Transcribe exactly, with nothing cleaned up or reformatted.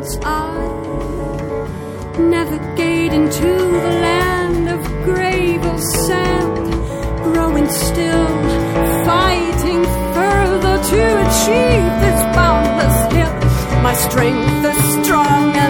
as I navigate into the land of gravel sand, growing still, fighting further to achieve this boundless hill. My strength is strong